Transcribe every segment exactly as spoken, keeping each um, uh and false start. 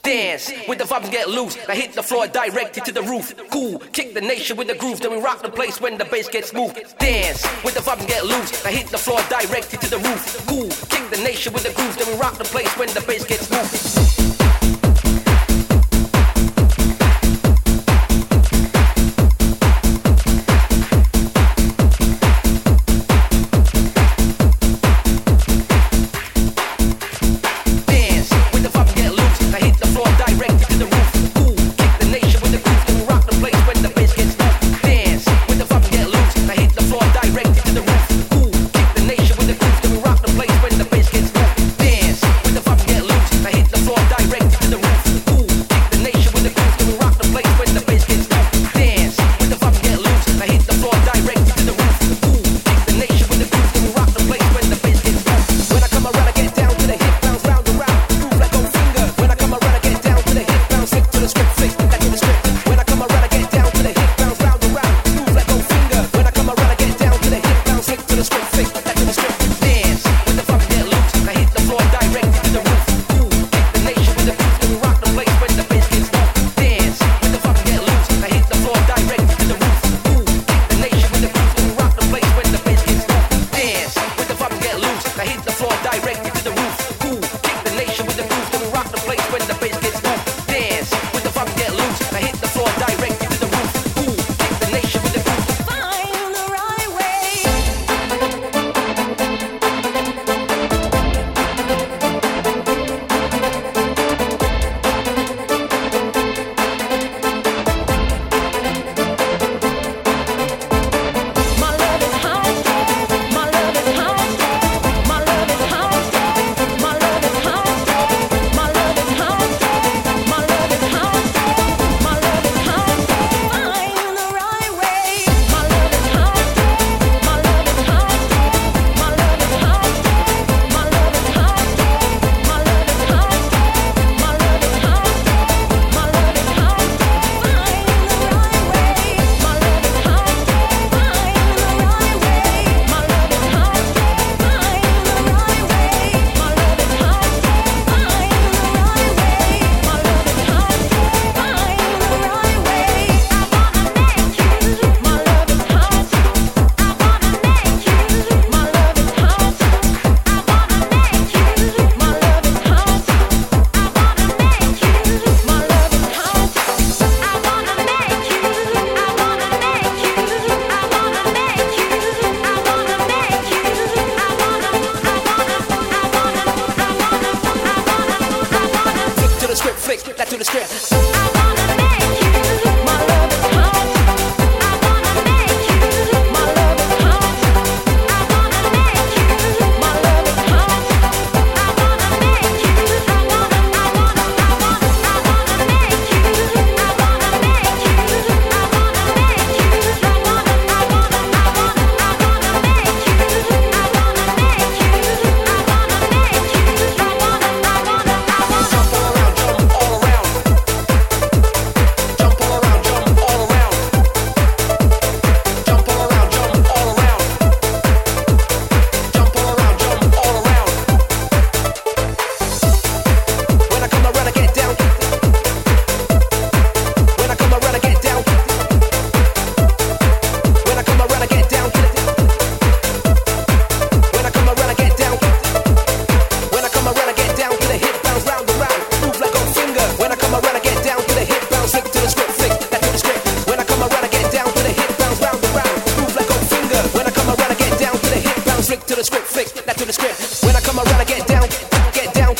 dance with the vibes get loose. I hit the floor directed to the roof. Cool, kick the nation with the groove. Then we rock the place when the bass gets smooth. Dance with the vibes get loose. I hit the floor directed to the roof. Cool, kick the nation with the groove. Then we rock the place when the bass gets smooth.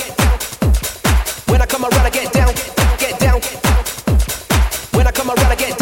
When I come around, I get down, get down. When I come around, I get down.